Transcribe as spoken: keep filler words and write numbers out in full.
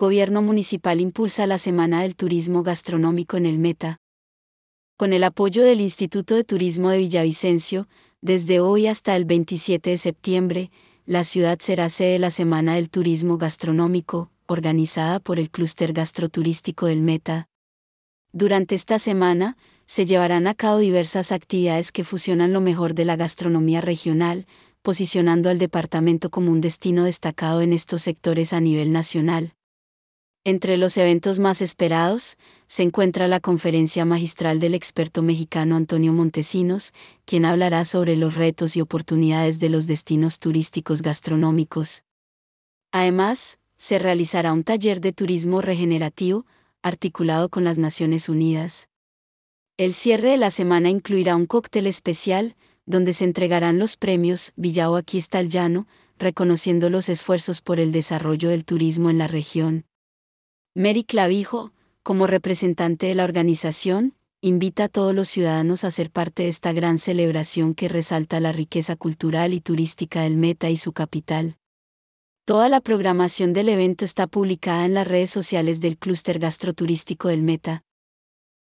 Gobierno Municipal impulsa la Semana del Turismo Gastronómico en el Meta. Con el apoyo del Instituto de Turismo de Villavicencio, desde hoy hasta el veintisiete de septiembre, la ciudad será sede de la Semana del Turismo Gastronómico, organizada por el Clúster Gastroturístico del Meta. Durante esta semana, se llevarán a cabo diversas actividades que fusionan lo mejor de la gastronomía regional, posicionando al departamento como un destino destacado en estos sectores a nivel nacional. Entre los eventos más esperados, se encuentra la conferencia magistral del experto mexicano Antonio Montesinos, quien hablará sobre los retos y oportunidades de los destinos turísticos gastronómicos. Además, se realizará un taller de turismo regenerativo, articulado con las Naciones Unidas. El cierre de la semana incluirá un cóctel especial, donde se entregarán los premios Villao Aquí está el llano, reconociendo los esfuerzos por el desarrollo del turismo en la región. Mary Clavijo, como representante de la organización, invita a todos los ciudadanos a ser parte de esta gran celebración que resalta la riqueza cultural y turística del Meta y su capital. Toda la programación del evento está publicada en las redes sociales del Clúster Gastroturístico del Meta.